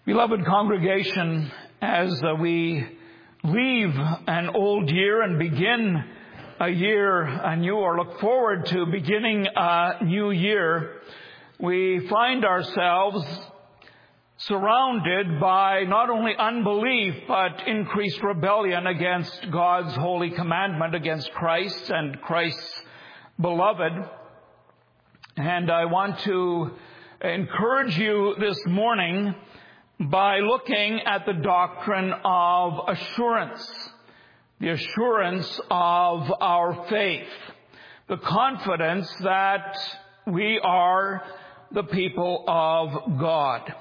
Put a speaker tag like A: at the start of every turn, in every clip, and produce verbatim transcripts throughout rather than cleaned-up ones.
A: Beloved congregation, as uh, we leave an old year and begin a year anew, or look forward to beginning a new year, we find ourselves surrounded by not only unbelief, but increased rebellion against God's holy commandment, against Christ and Christ's beloved. And I want to encourage you this morning by looking at the doctrine of assurance, the assurance of our faith, the confidence that we are the people of God.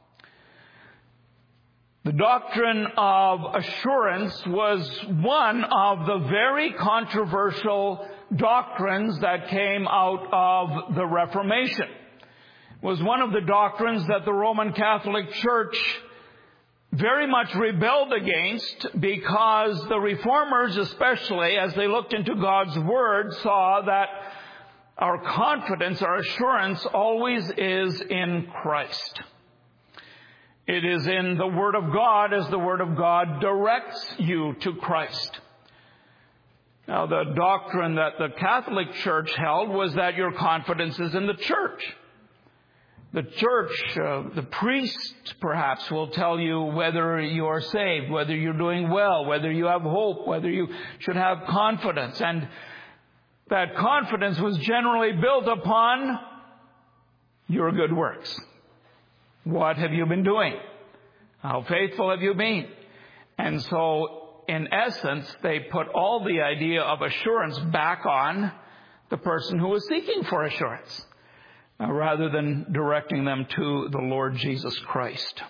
A: The doctrine of assurance was one of the very controversial doctrines that came out of the Reformation. It was one of the doctrines that the Roman Catholic Church very much rebelled against, because the Reformers, especially as they looked into God's Word, saw that our confidence, our assurance always is in Christ. It is in the Word of God, as the Word of God directs you to Christ. Now, the doctrine that the Catholic Church held was that your confidence is in the church. The church, uh, the priest perhaps will tell you whether you are saved, whether you're doing well, whether you have hope, whether you should have confidence. And that confidence was generally built upon your good works. What have you been doing? How faithful have you been? And so, in essence, they put all the idea of assurance back on the person who was seeking for assurance, uh, rather than directing them to the Lord Jesus Christ.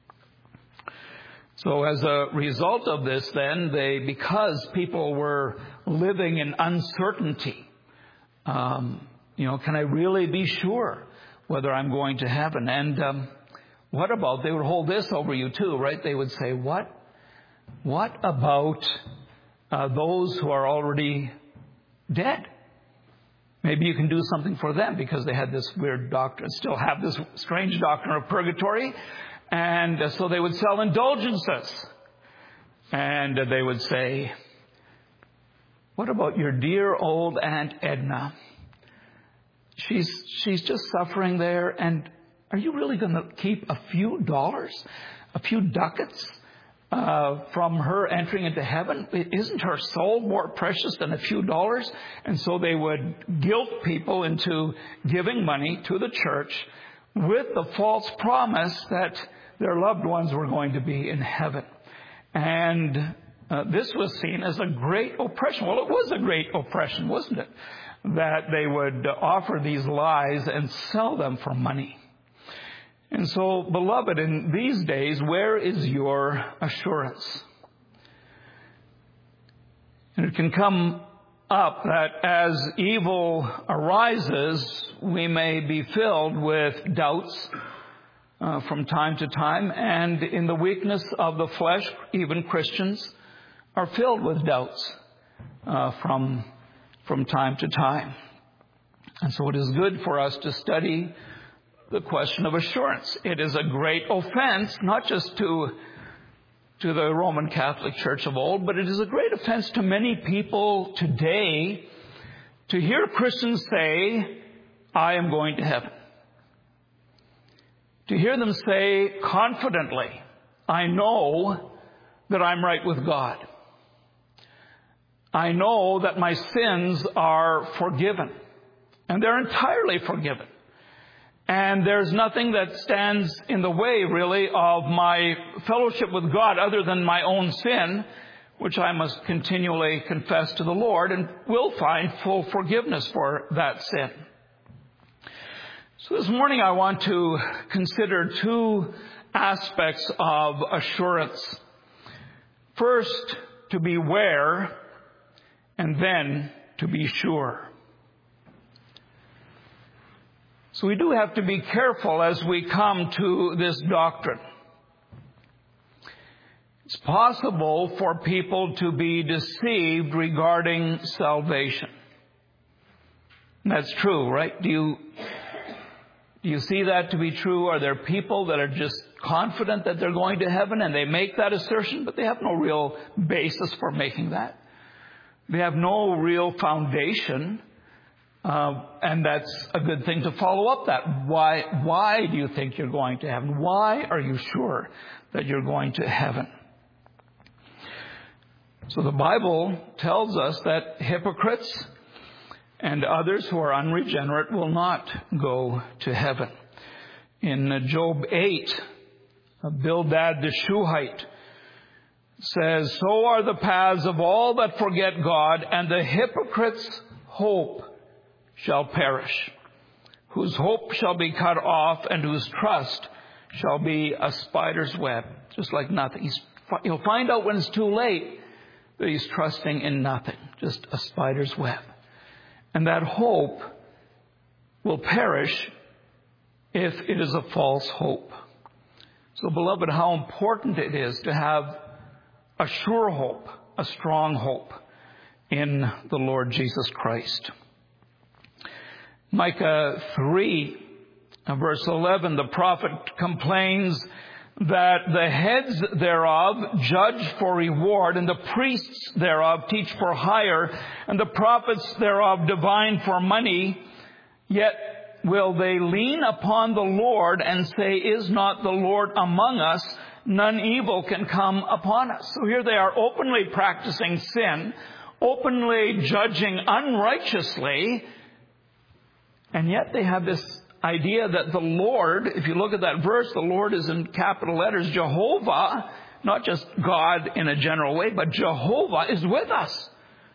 A: So as a result of this, then, they, because people were living in uncertainty, um, you know, can I really be sure whether I'm going to heaven? And um, what about, they would hold this over you too, right? They would say, what, what about uh, those who are already dead? Maybe you can do something for them, because they had this weird doctrine, still have this strange doctrine of purgatory. And uh, so they would sell indulgences. And uh, they would say, what about your dear old Aunt Edna? She's, she's just suffering there, and are you really going to keep a few dollars, a few ducats uh, from her entering into heaven? Isn't her soul more precious than a few dollars? And so they would guilt people into giving money to the church with the false promise that their loved ones were going to be in heaven. And uh, this was seen as a great oppression. Well, it was a great oppression, wasn't it? That they would offer these lies and sell them for money. And so, beloved, in these days, where is your assurance? And it can come up that as evil arises, we may be filled with doubts uh, from time to time. And in the weakness of the flesh, even Christians are filled with doubts uh, from, from time to time. And so it is good for us to study the question of assurance. It is a great offense, not just to, to the Roman Catholic Church of old, but it is a great offense to many people today to hear Christians say, I am going to heaven. To hear them say confidently, I know that I'm right with God. I know that my sins are forgiven. And they're entirely forgiven. And there's nothing that stands in the way, really, of my fellowship with God other than my own sin, which I must continually confess to the Lord, and will find full forgiveness for that sin. So this morning I want to consider two aspects of assurance. First, to beware, and then to be sure. So we do have to be careful as we come to this doctrine. It's possible for people to be deceived regarding salvation. That's true, right? Do you Do you see that to be true? Are there people that are just confident that they're going to heaven and they make that assertion, but they have no real basis for making that? They have no real foundation, uh, and that's a good thing to follow up that. Why, why do you think you're going to heaven? Why are you sure that you're going to heaven? So the Bible tells us that hypocrites and others who are unregenerate will not go to heaven. In Job eight, Bildad the Shuhite says, "So are the paths of all that forget God, and the hypocrite's hope shall perish, whose hope shall be cut off, and whose trust shall be a spider's web." Just like nothing. He's, he'll find out when it's too late that he's trusting in nothing, just a spider's web. And that hope will perish if it is a false hope. So, beloved, how important it is to have a sure hope, a strong hope in the Lord Jesus Christ. Micah three, verse eleven, the prophet complains that the heads thereof judge for reward, and the priests thereof teach for hire, and the prophets thereof divine for money. Yet will they lean upon the Lord and say, "Is not the Lord among us? None evil can come upon us." So here they are openly practicing sin, openly judging unrighteously, and yet they have this idea that the Lord, if you look at that verse, the Lord is in capital letters, Jehovah, not just God in a general way, but Jehovah is with us.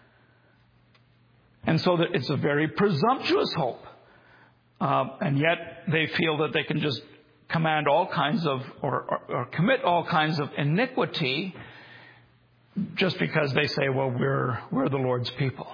A: And so that it's a very presumptuous hope. Uh, and yet they feel that they can just command all kinds of, or, or, or commit all kinds of iniquity just because they say, well, we're, we're the Lord's people.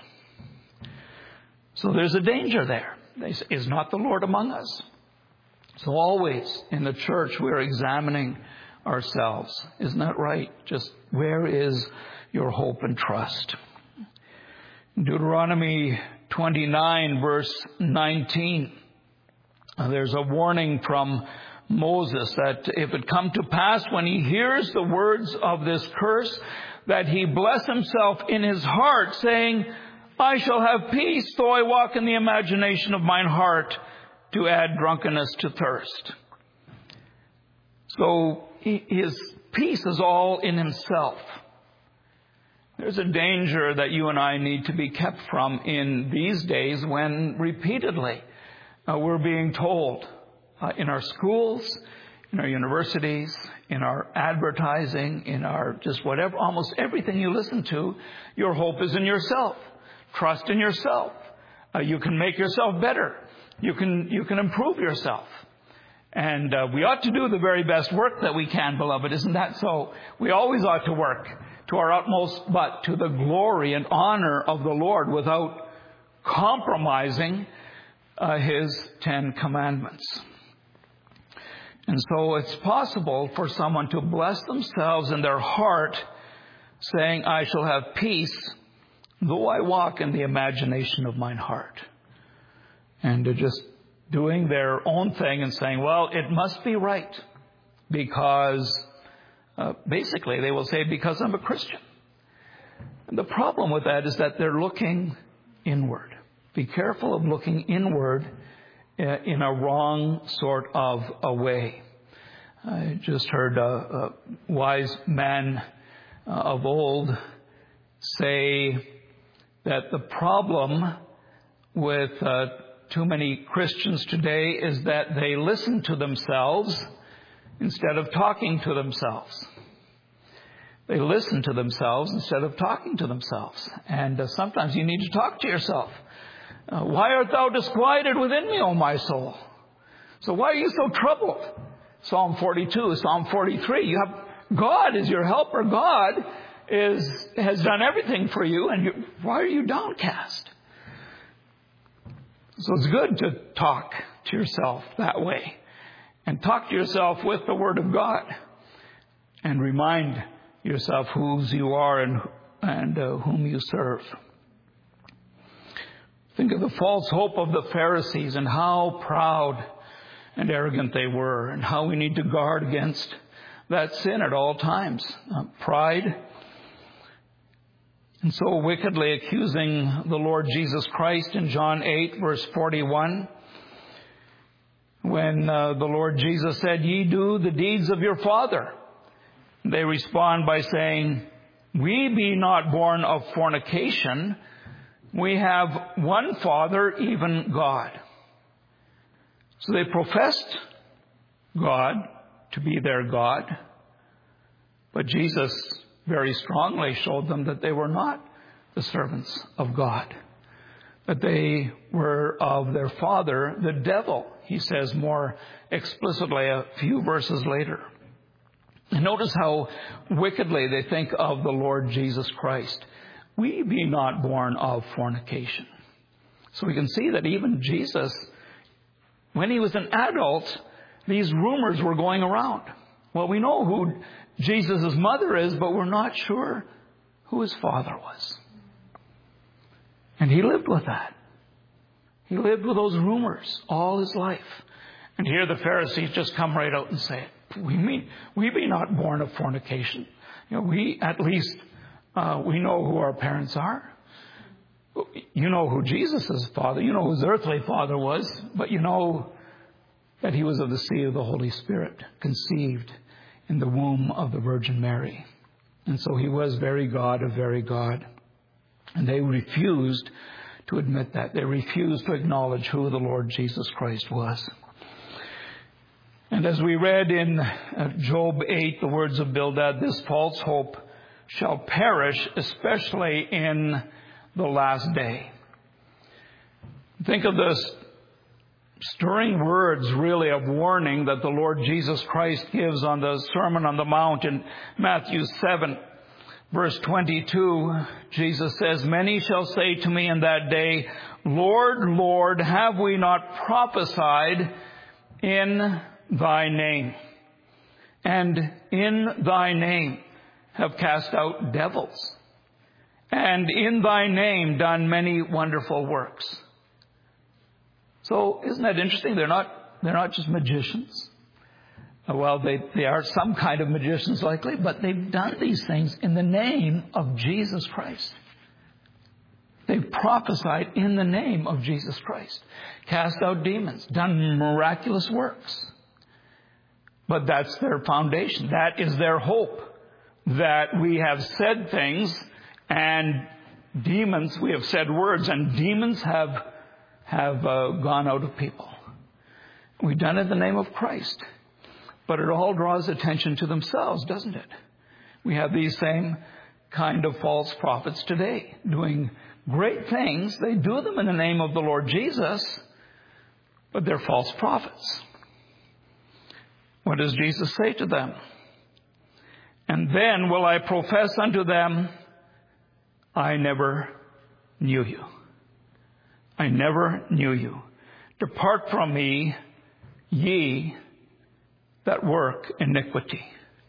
A: So there's a danger there. They say, "Is not the Lord among us?" So always in the church we're examining ourselves. Isn't that right? Just where is your hope and trust? Deuteronomy twenty-nine, verse nineteen. There's a warning from Moses that if it come to pass when he hears the words of this curse, that he bless himself in his heart, saying, "I shall have peace, though I walk in the imagination of mine heart, to add drunkenness to thirst." So his peace is all in himself. There's a danger that you and I need to be kept from in these days when repeatedly uh, we're being told uh, in our schools, in our universities, in our advertising, in our just whatever, almost everything you listen to, your hope is in yourself. Trust in yourself. Uh, you can make yourself better. You can you can improve yourself. And uh, we ought to do the very best work that we can, beloved. Isn't that so? We always ought to work to our utmost, but to the glory and honor of the Lord without compromising uh, His Ten Commandments. And so it's possible for someone to bless themselves in their heart, saying, "I shall have peace, though I walk in the imagination of mine heart." And they're just doing their own thing and saying, well, it must be right because, uh, basically they will say, because I'm a Christian. And the problem with that is that they're looking inward. Be careful of looking inward uh, in a wrong sort of a way. I just heard a, a wise man uh, of old say that the problem with uh, too many Christians today is that they listen to themselves instead of talking to themselves. They listen to themselves instead of talking to themselves. And uh, sometimes you need to talk to yourself. Uh, why art thou disquieted within me, O my soul? So why are you so troubled? Psalm forty-two, Psalm forty-three. You have God is your helper. God is has done everything for you, and you, why are you downcast? So it's good to talk to yourself that way, and talk to yourself with the Word of God, and remind yourself whose you are and and uh, whom you serve. Think of the false hope of the Pharisees and how proud and arrogant they were, and how we need to guard against that sin at all times. Uh, pride. And so wickedly accusing the Lord Jesus Christ in John eight, verse forty-one, when uh, the Lord Jesus said, "Ye do the deeds of your father." They respond by saying, "We be not born of fornication. We have one Father, even God." So they professed God to be their God. But Jesus very strongly showed them that they were not the servants of God, that they were of their father, the devil, he says more explicitly a few verses later. And notice how wickedly they think of the Lord Jesus Christ. "We be not born of fornication." So we can see that even Jesus, when he was an adult, these rumors were going around. Well, we know who Jesus' mother is, but we're not sure who his father was. And he lived with that. He lived with those rumors all his life. And here the Pharisees just come right out and say, we mean, we be not born of fornication. You know, we, at least, uh, we know who our parents are. You know who Jesus' father, you know who his earthly father was, but you know that he was of the seed of the Holy Spirit, conceived in the womb of the Virgin Mary. And so he was very God of very God. And they refused to admit that. They refused to acknowledge who the Lord Jesus Christ was. And as we read in Job eight, the words of Bildad, "This false hope shall perish, especially in the last day." Think of this stirring words, really, of warning that the Lord Jesus Christ gives on the Sermon on the Mount in Matthew seven, verse twenty-two. Jesus says, "Many shall say to me in that day, Lord, Lord, have we not prophesied in thy name, and in thy name have cast out devils, and in thy name done many wonderful works." So isn't that interesting? They're not, they're not just magicians. Well, they, they are some kind of magicians likely, but they've done these things in the name of Jesus Christ. They've prophesied in the name of Jesus Christ, cast out demons, done miraculous works. But that's their foundation. That is their hope, that we have said things and demons, we have said words, and demons have have uh, gone out of people. We've done it in the name of Christ. But it all draws attention to themselves, doesn't it? We have these same kind of false prophets today doing great things. They do them in the name of the Lord Jesus, but they're false prophets. What does Jesus say to them? "And then will I profess unto them, I never knew you. I never knew you. Depart from me, ye that work iniquity."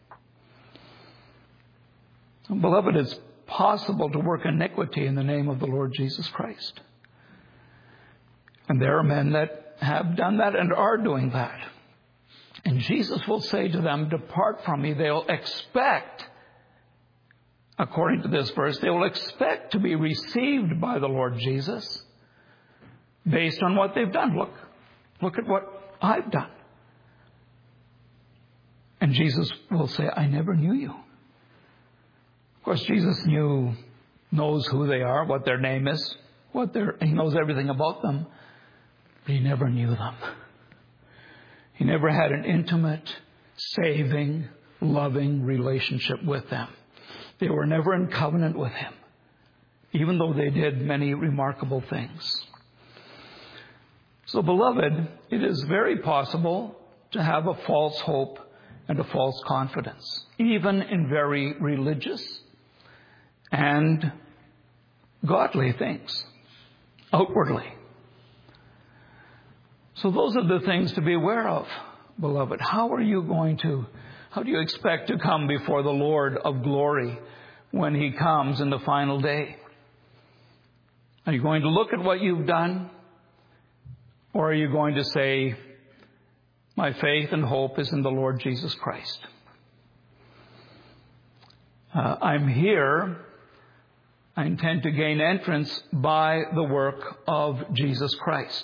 A: So, beloved, it's possible to work iniquity in the name of the Lord Jesus Christ. And there are men that have done that and are doing that. And Jesus will say to them, "Depart from me." They'll expect, according to this verse, they will expect to be received by the Lord Jesus based on what they've done. Look, look at what I've done. And Jesus will say, "I never knew you." Of course, Jesus knew, knows who they are, what their name is, what their, he knows everything about them, but he never knew them. He never had an intimate, saving, loving relationship with them. They were never in covenant with him, even though they did many remarkable things. So, beloved, it is very possible to have a false hope and a false confidence, even in very religious and godly things, outwardly. So those are the things to be aware of, beloved. How are you going to, how do you expect to come before the Lord of glory when he comes in the final day? Are you going to look at what you've done? Or are you going to say, My faith and hope is in the Lord Jesus Christ. Uh, I'm here. I intend to gain entrance by the work of Jesus Christ.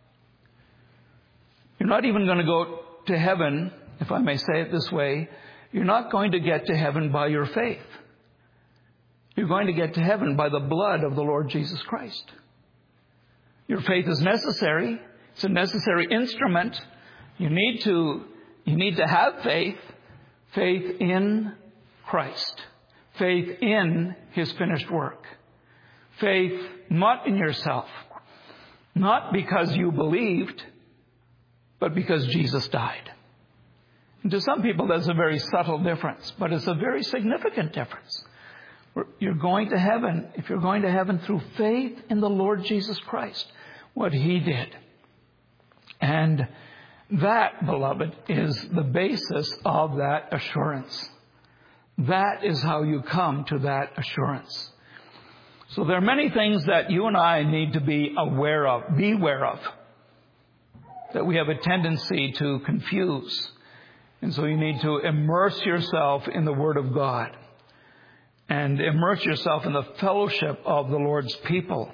A: You're not even going to go to heaven, if I may say it this way. You're not going to get to heaven by your faith. You're going to get to heaven by the blood of the Lord Jesus Christ. Your faith is necessary. It's a necessary instrument. You need to, you need to have faith. Faith in Christ. Faith in His finished work. Faith not in yourself. Not because you believed, but because Jesus died. And to some people that's a very subtle difference, but it's a very significant difference. You're going to heaven, if you're going to heaven through faith in the Lord Jesus Christ, what He did. And that, beloved, is the basis of that assurance. That is how you come to that assurance. So there are many things that you and I need to be aware of, beware of, that we have a tendency to confuse. And so you need to immerse yourself in the Word of God and immerse yourself in the fellowship of the Lord's people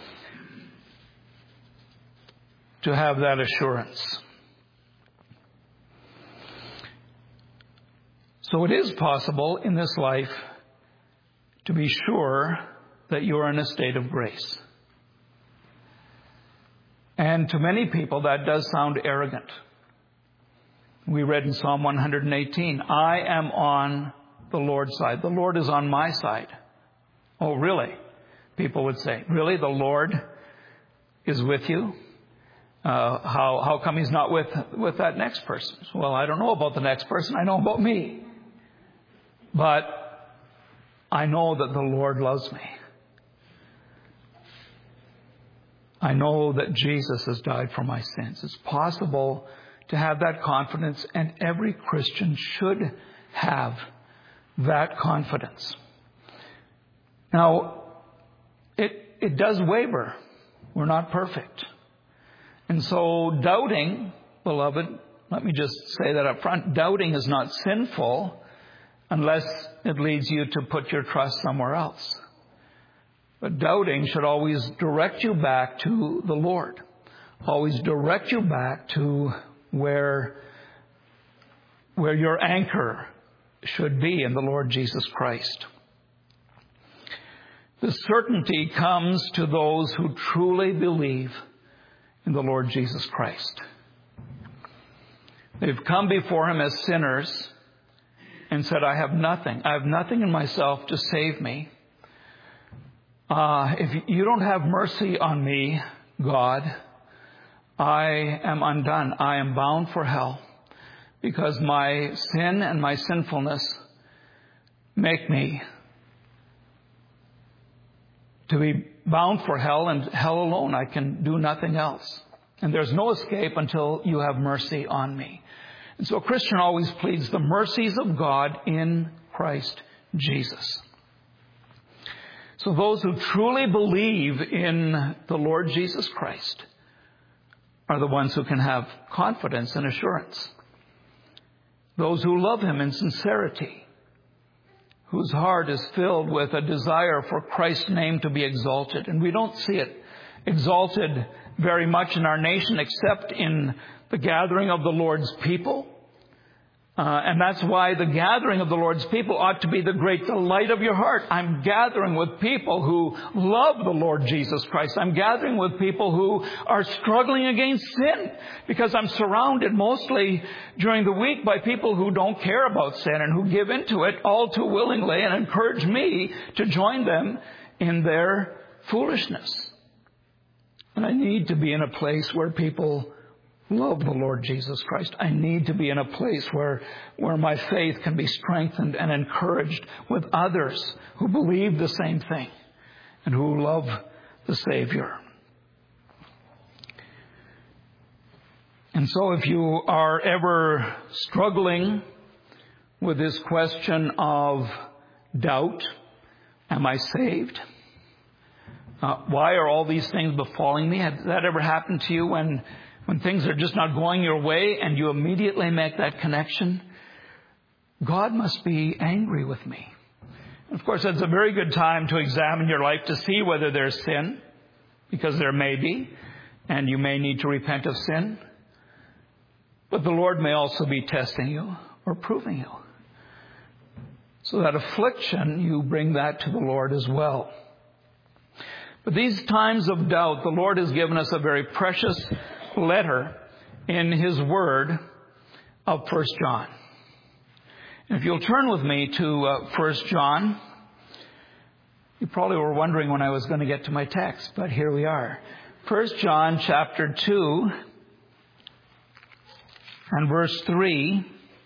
A: to have that assurance. So it is possible in this life to be sure that you are in a state of grace. And to many people that does sound arrogant. We read in Psalm one eighteen, I am on the Lord's side. The Lord is on my side. Oh, really? People would say, really? The Lord is with you? Uh, how, how come He's not with, with that next person? Well, I don't know about the next person. I know about me. But I know that the Lord loves me. I know that Jesus has died for my sins. It's possible to have that confidence, and every Christian should have that confidence. Now, it, it does waver. We're not perfect. And so doubting, beloved, let me just say that up front, doubting is not sinful unless it leads you to put your trust somewhere else. But doubting should always direct you back to the Lord. Always direct you back to where, where your anchor should be in the Lord Jesus Christ. The certainty comes to those who truly believe in the Lord Jesus Christ. They've come before Him as sinners and said, I have nothing. I have nothing in myself to save me. Uh, if you don't have mercy on me, God, I am undone. I am bound for hell because my sin and my sinfulness make me to be bound for hell, and hell alone. I can do nothing else. And there's no escape until you have mercy on me. And so a Christian always pleads the mercies of God in Christ Jesus. So those who truly believe in the Lord Jesus Christ are the ones who can have confidence and assurance. Those who love Him in sincerity, whose heart is filled with a desire for Christ's name to be exalted. And we don't see it exalted very much in our nation except in the gathering of the Lord's people. Uh, and that's why the gathering of the Lord's people ought to be the great delight of your heart. I'm gathering with people who love the Lord Jesus Christ. I'm gathering with people who are struggling against sin, because I'm surrounded mostly during the week by people who don't care about sin and who give into it all too willingly and encourage me to join them in their foolishness. And I need to be in a place where people love the Lord Jesus Christ. I need to be in a place where, where my faith can be strengthened and encouraged with others who believe the same thing and who love the Savior. And so if you are ever struggling with this question of doubt, am I saved? Uh, why are all these things befalling me? Has that ever happened to you when when things are just not going your way and you immediately make that connection, God must be angry with me. Of course, that's a very good time to examine your life to see whether there's sin, because there may be, and you may need to repent of sin. But the Lord may also be testing you or proving you. So that affliction, you bring that to the Lord as well. But these times of doubt, the Lord has given us a very precious letter in His Word of First John. And if you'll turn with me to uh, First John, you probably were wondering when I was going to get to my text, but here we are. First John chapter two and verse three.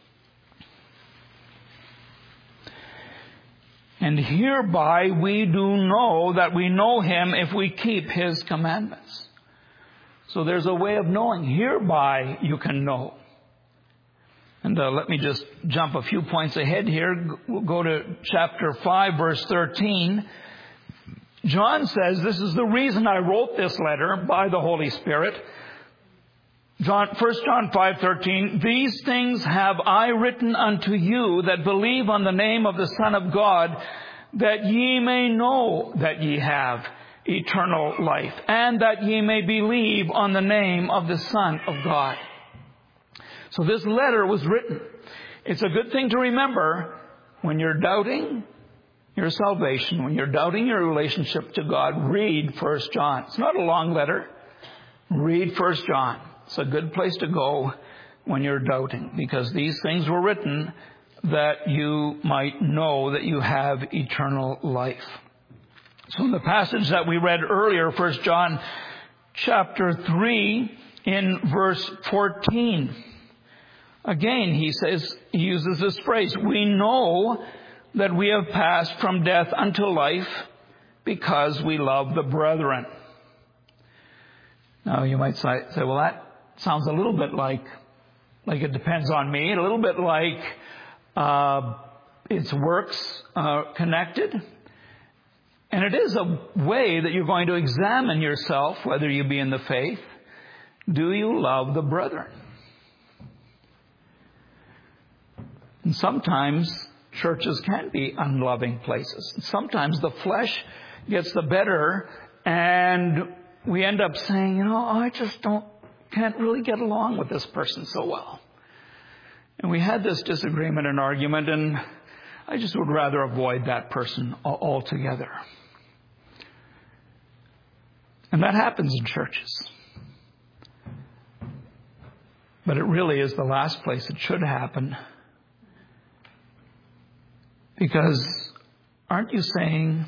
A: And hereby we do know that we know Him if we keep His commandments. So there's a way of knowing. Hereby you can know. And uh, let me just jump a few points ahead here. We'll go to chapter five, verse thirteen. John says, this is the reason I wrote this letter by the Holy Spirit. John, First John five thirteen, these things have I written unto you that believe on the name of the Son of God, that ye may know that ye have eternal life, and that ye may believe on the name of the Son of God. So this letter was written. It's a good thing to remember when you're doubting your salvation, when you're doubting your relationship to God, read First John. It's not a long letter. Read First John. It's a good place to go when you're doubting, because these things were written that you might know that you have eternal life. So in the passage that we read earlier, First John chapter three in verse fourteen, again he says, he uses this phrase, we know that we have passed from death unto life because we love the brethren. Now you might say, well, that sounds a little bit like, like it depends on me, a little bit like uh, it's works uh, connected. And it is a way that you're going to examine yourself, whether you be in the faith. Do you love the brethren? And sometimes churches can be unloving places. Sometimes the flesh gets the better and we end up saying, you know, I just don't, can't really get along with this person so well. And we had this disagreement and argument, and I just would rather avoid that person altogether. And that happens in churches. But it really is the last place it should happen. Because aren't you saying,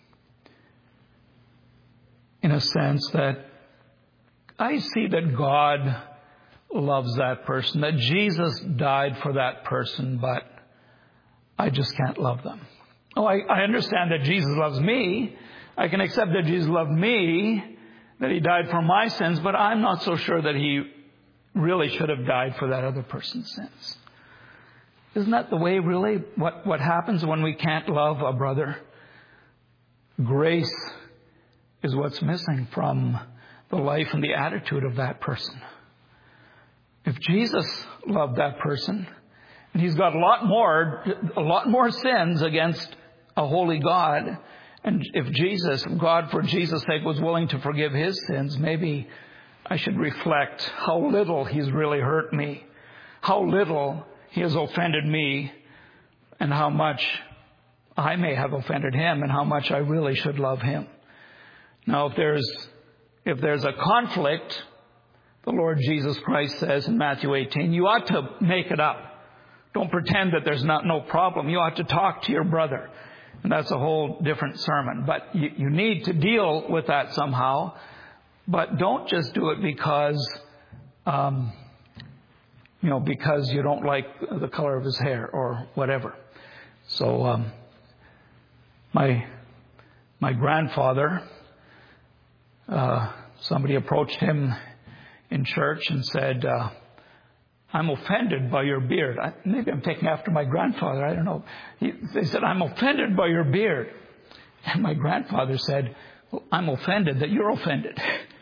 A: in a sense, that I see that God loves that person, that Jesus died for that person, but I just can't love them. Oh, I, I understand that Jesus loves me. I can accept that Jesus loved me, that He died for my sins, but I'm not so sure that He really should have died for that other person's sins. Isn't that the way, really, what, what happens when we can't love a brother? Grace is what's missing from the life and the attitude of that person. If Jesus loved that person, and He's got a lot more, a lot more sins against a holy God, and if Jesus, God for Jesus' sake, was willing to forgive His sins, maybe I should reflect how little He's really hurt me, how little He has offended me, and how much I may have offended Him, and how much I really should love Him. Now, if there's if there's a conflict, the Lord Jesus Christ says in Matthew eighteen, you ought to make it up. Don't pretend that there's not no problem. You ought to talk to your brother. And that's a whole different sermon. But you, you need to deal with that somehow. But don't just do it because, um, you know, because you don't like the color of his hair or whatever. So, um, my my grandfather, uh, somebody approached him in church and said, uh, I'm offended by your beard. I, maybe I'm taking after my grandfather. I don't know. He, they said, I'm offended by your beard. And my grandfather said, well, I'm offended that you're offended.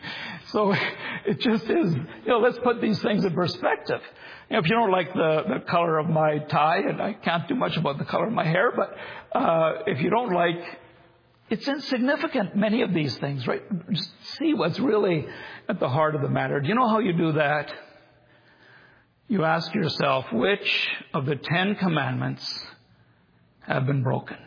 A: So it just is, you know, let's put these things in perspective. You know, if you don't like the, the color of my tie, and I can't do much about the color of my hair, but uh, if you don't like, it's insignificant, many of these things, right? Just see what's really at the heart of the matter. Do you know how you do that? You ask yourself, which of the Ten Commandments have been broken?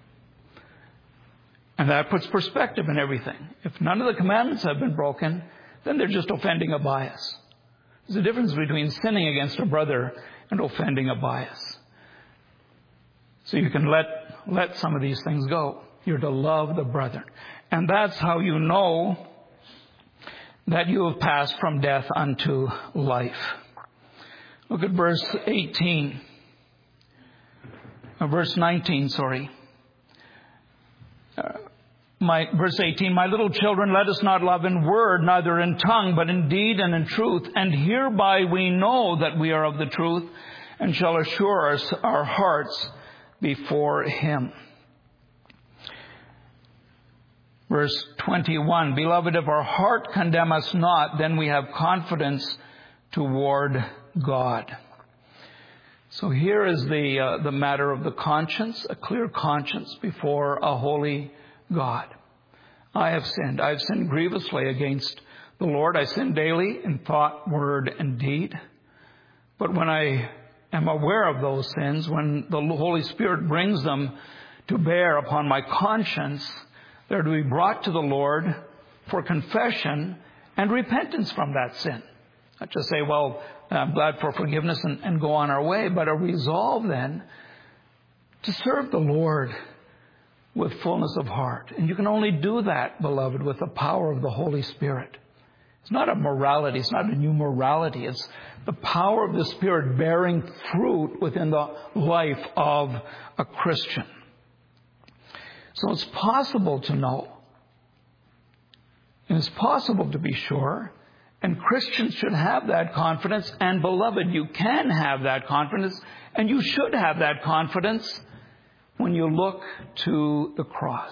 A: And that puts perspective in everything. If none of the commandments have been broken, then they're just offending a bias. There's a difference between sinning against a brother and offending a bias. So you can let, let some of these things go. You're to love the brethren. And that's how you know that you have passed from death unto life. Look at verse eighteen. Or verse nineteen, sorry. Uh, my, verse eighteen, my little children, let us not love in word, neither in tongue, but in deed and in truth. And hereby we know that we are of the truth, and shall assure us our hearts before Him. Verse twenty-one, beloved, if our heart condemn us not, then we have confidence toward God. So here is the uh, the matter of the conscience, a clear conscience before a holy God. I have sinned. I have sinned grievously against the Lord. I sin daily in thought, word, and deed. But when I am aware of those sins, when the Holy Spirit brings them to bear upon my conscience, they're to be brought to the Lord for confession and repentance from that sin. Not just say, well, I'm glad for forgiveness and, and go on our way, but a resolve then to serve the Lord with fullness of heart. And you can only do that, beloved, with the power of the Holy Spirit. It's not a morality. It's not a new morality. It's the power of the Spirit bearing fruit within the life of a Christian. So it's possible to know. And it's possible to be sure. And Christians should have that confidence. And beloved, you can have that confidence. And you should have that confidence when you look to the cross.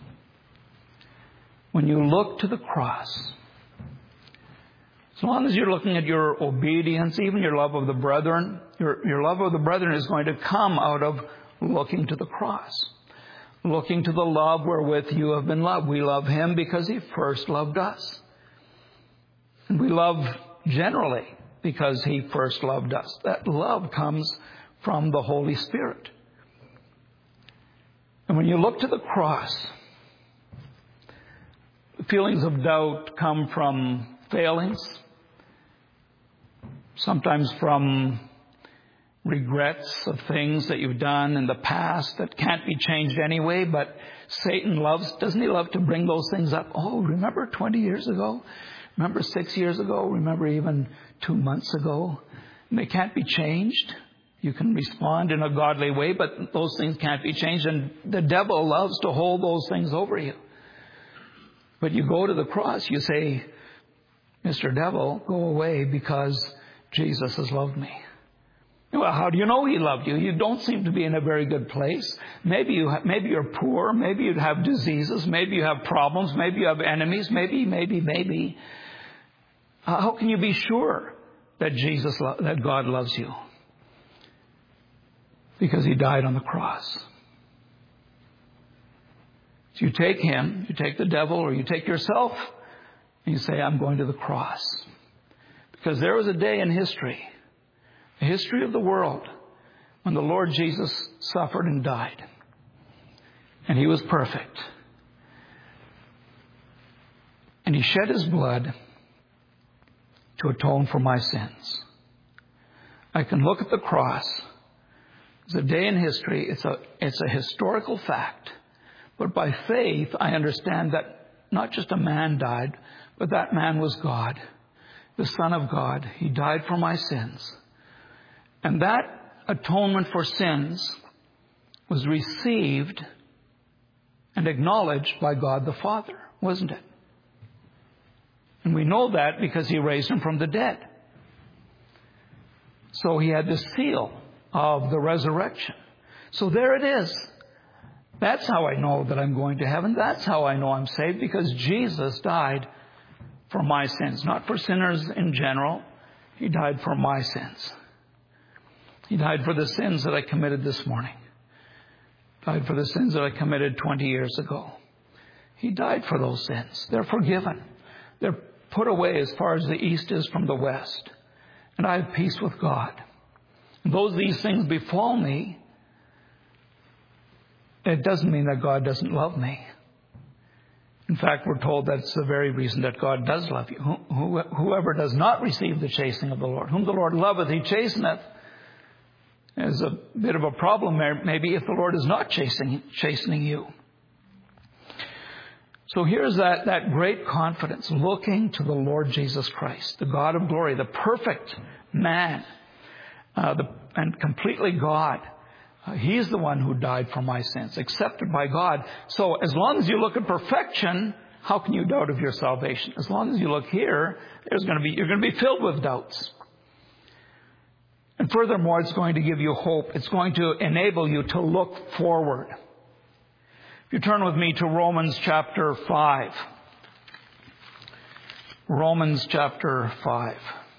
A: When you look to the cross. As long as you're looking at your obedience, even your love of the brethren, your, your love of the brethren is going to come out of looking to the cross. Looking to the love wherewith you have been loved. We love Him because He first loved us. And we love generally because He first loved us. That love comes from the Holy Spirit. And when you look to the cross, feelings of doubt come from failings, sometimes from regrets of things that you've done in the past that can't be changed anyway, but Satan loves, doesn't he love to bring those things up? Oh, remember twenty years ago? Remember six years ago? Remember even two months ago? And they can't be changed. You can respond in a godly way, but those things can't be changed. And the devil loves to hold those things over you. But you go to the cross, you say, Mister Devil, go away because Jesus has loved me. Well, how do you know He loved you? You don't seem to be in a very good place. Maybe you ha- maybe you're poor. Maybe you have diseases. Maybe you have problems. Maybe you have enemies. Maybe, maybe, maybe. Uh, how can you be sure that Jesus, lo- that God loves you? Because He died on the cross. So you take Him, you take the devil, or you take yourself, and you say, I'm going to the cross. Because there was a day in history, the history of the world, when the Lord Jesus suffered and died. And He was perfect. And He shed His blood to atone for my sins. I can look at the cross. It's a day in history. It's a, it's a historical fact. But by faith, I understand that not just a man died, but that man was God, the Son of God. He died for my sins. And that atonement for sins was received and acknowledged by God the Father, wasn't it? And we know that because He raised Him from the dead. So He had the seal of the resurrection. So there it is. That's how I know that I'm going to heaven. That's how I know I'm saved, because Jesus died for my sins, not for sinners in general. He died for my sins. He died for the sins that I committed this morning. Died for the sins that I committed twenty years ago. He died for those sins. They're forgiven. They're put away as far as the east is from the west. And I have peace with God. And though these things befall me, it doesn't mean that God doesn't love me. In fact, we're told that's the very reason that God does love you. Whoever does not receive the chastening of the Lord, whom the Lord loveth, he chasteneth. There's a bit of a problem there, maybe, if the Lord is not chastening, chastening you. So here's that, that great confidence, looking to the Lord Jesus Christ, the God of glory, the perfect man, uh, the, and completely God. Uh, he's the one who died for my sins, accepted by God. So as long as you look at perfection, how can you doubt of your salvation? As long as you look here, there's going to be, you're going to be filled with doubts. And furthermore, it's going to give you hope. It's going to enable you to look forward. If you turn with me to Romans chapter five. Romans chapter five.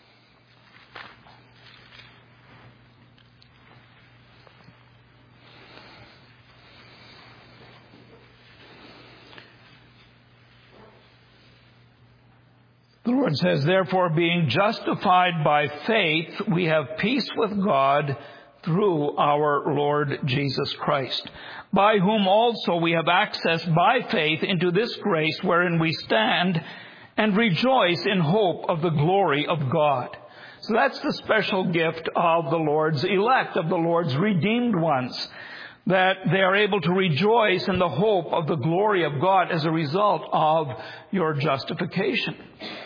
A: The Lord says, therefore, being justified by faith, we have peace with God through our Lord Jesus Christ, by whom also we have access by faith into this grace wherein we stand and rejoice in hope of the glory of God. So that's the special gift of the Lord's elect, of the Lord's redeemed ones, that they are able to rejoice in the hope of the glory of God as a result of your justification.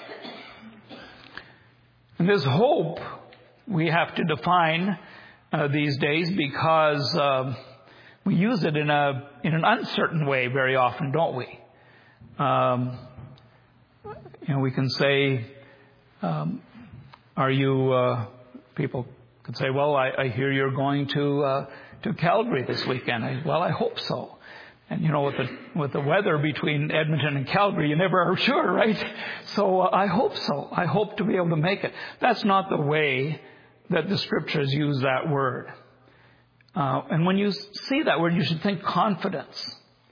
A: And this hope we have to define uh, these days because uh, we use it in a in an uncertain way very often, don't we? Um, you know, we can say, um, "Are you?" Uh, people could say, "Well, I, I hear you're going to uh, to Calgary this weekend." I, well, I hope so. And, you know, with the, with the weather between Edmonton and Calgary, you never are sure, right? So uh, I hope so. I hope to be able to make it. That's not the way that the Scriptures use that word. Uh, and when you see that word, you should think confidence.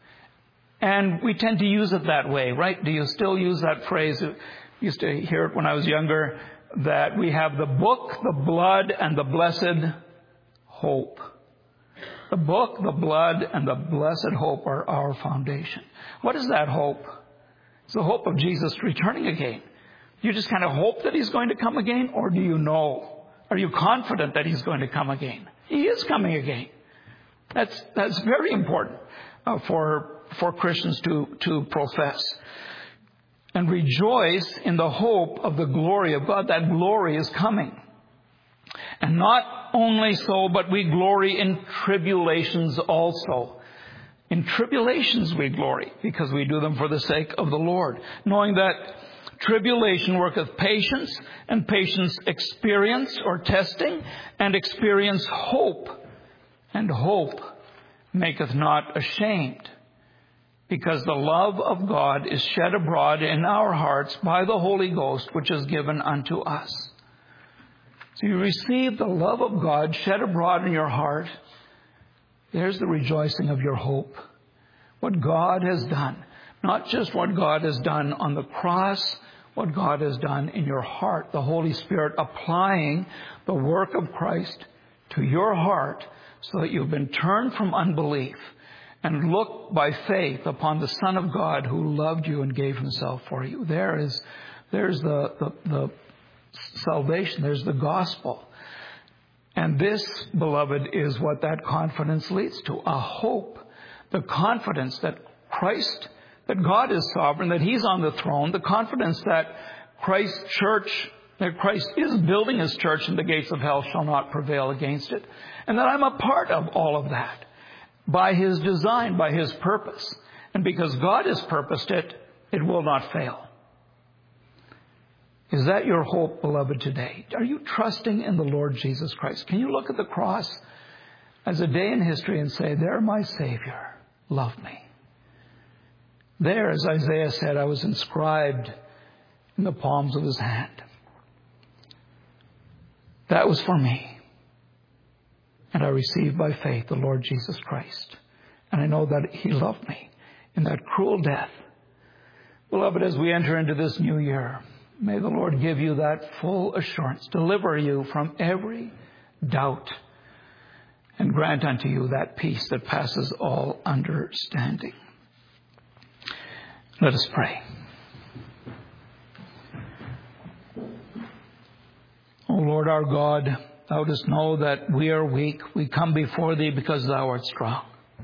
A: And we tend to use it that way, right? Do you still use that phrase? I used to hear it when I was younger, that we have the book, the blood, and the blessed hope. The book, the blood, and the blessed hope are our foundation. What is that hope? It's the hope of Jesus returning again. Do you just kind of hope that He's going to come again, or do you know? Are you confident that He's going to come again? He is coming again. That's that's very important uh, for for Christians to to profess and rejoice in the hope of the glory of God. That glory is coming. And not only so, but we glory in tribulations also. In tribulations we glory, because we do them for the sake of the Lord, knowing that tribulation worketh patience, and patience experience or testing, and experience hope. And hope maketh not ashamed, because the love of God is shed abroad in our hearts by the Holy Ghost, which is given unto us. So you receive the love of God shed abroad in your heart. There's the rejoicing of your hope. What God has done. Not just what God has done on the cross, what God has done in your heart. The Holy Spirit applying the work of Christ to your heart so that you've been turned from unbelief and look by faith upon the Son of God who loved you and gave Himself for you. There is, there's the, the, the salvation. There's the gospel. And this, beloved, is what that confidence leads to. A hope. The confidence that Christ, that God is sovereign, that He's on the throne. The confidence that Christ's church, that Christ is building His church and the gates of hell shall not prevail against it. And that I'm a part of all of that. By His design, by His purpose. And because God has purposed it, it will not fail. Is that your hope, beloved, today? Are you trusting in the Lord Jesus Christ? Can you look at the cross as a day in history and say, there my Savior loved me. There, as Isaiah said, I was inscribed in the palms of his hand. That was for me. And I received by faith the Lord Jesus Christ. And I know that he loved me in that cruel death. Beloved, as we enter into this new year, may the Lord give you that full assurance, deliver you from every doubt, and grant unto you that peace that passes all understanding. Let us pray. O Lord our God, thou dost know that we are weak. We come before thee because thou art strong.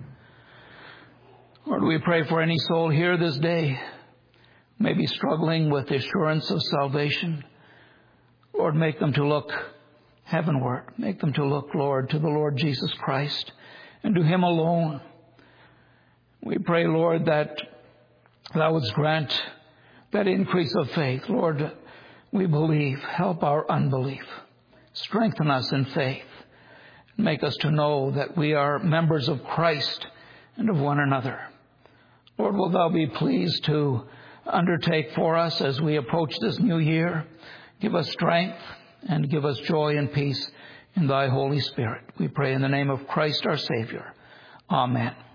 A: Lord, we pray for any soul here this day who may be struggling with the assurance of salvation. Lord, make them to look heavenward. Make them to look, Lord, to the Lord Jesus Christ and to him alone. We pray, Lord, that thou wouldst grant that increase of faith. Lord, we believe. Help our unbelief. Strengthen us in faith. Make us to know that we are members of Christ and of one another. Lord, will thou be pleased to undertake for us as we approach this new year. Give us strength and give us joy and peace in thy Holy Spirit. We pray in the name of Christ our Savior. Amen.